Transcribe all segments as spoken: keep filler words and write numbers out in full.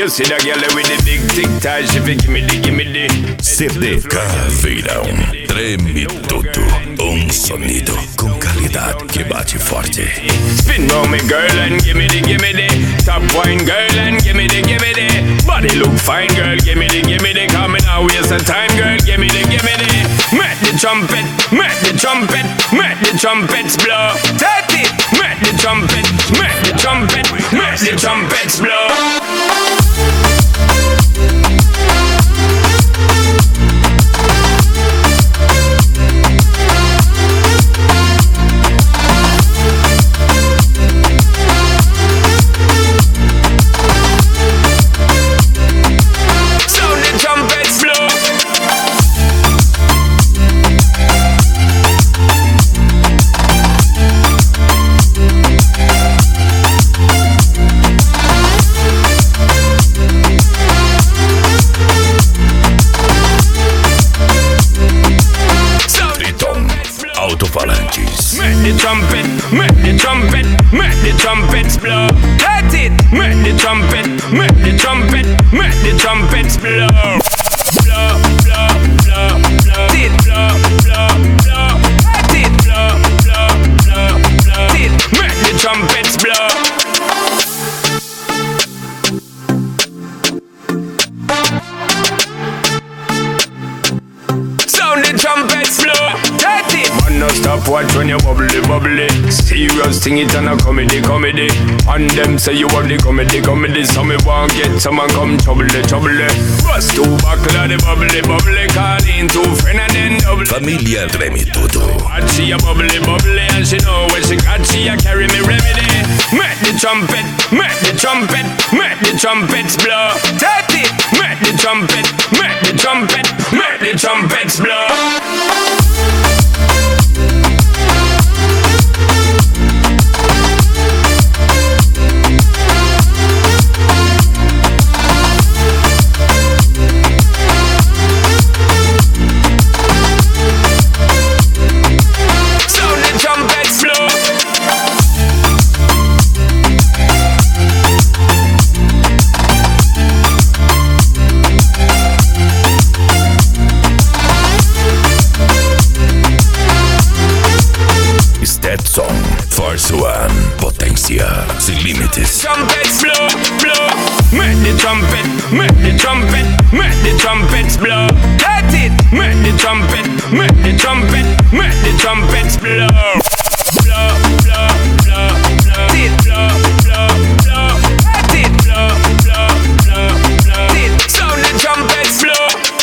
You see the girl with the big tic tac, she fi gimme the, gimme the. C D Caveirão. Treme tudo. Um sonido com qualidade que bate forte. Spin round me girl and gimme the, gimme the. Top wine girl and gimme the, gimme the. Body look fine girl, gimme the, gimme the. Coming out waste of time girl, gimme the, gimme the. Make the trumpet, make the trumpet, make the trumpets blow. Take it, make the trumpet, make the trumpet, make the trumpets blow. Alto-falantes. Make the trumpet, make the trumpet, make the trumpets blow. Let it, make the trumpet, make the trumpet, make the trumpets blow. Blow, blow, blow, blow. It blow, blow, blow. Let it blow, blow, blow, blow. It make the trumpets blow. Sound the trumpets blow. Let it. Man, no stop watch when you bubbly, bubbly. Serious thing it and a comedy, comedy. And them say you have the comedy, comedy. So me want get someone come trouble, trouble. Bust two buckle of the bubbly, bubbly. Call in two friend and then double. Familia Treme tudo. And she a bubbly, bubbly. And she know when she got, she a carry me remedy. Make the trumpet, make the trumpet, make the trumpets blow. Take it, make the trumpet, make the trumpet, make the trumpets blow. Stetson, Force One, potência sem limites. Trumpets blow, blow. Make the trumpet, make the trumpet, make the trumpets blow. Let it, make the trumpet, make the trumpet, make the trumpets blow. Blow, blow, blow, blow. It blow, blow, blow. Let it blow, blow, blow, blow. It sound the trumpets blow.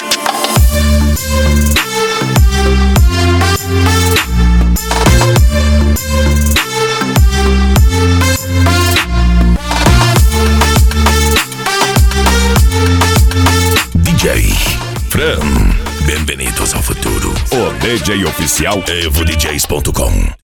D J Fran, bem-vindos ao futuro. O D J oficial evo d js ponto com.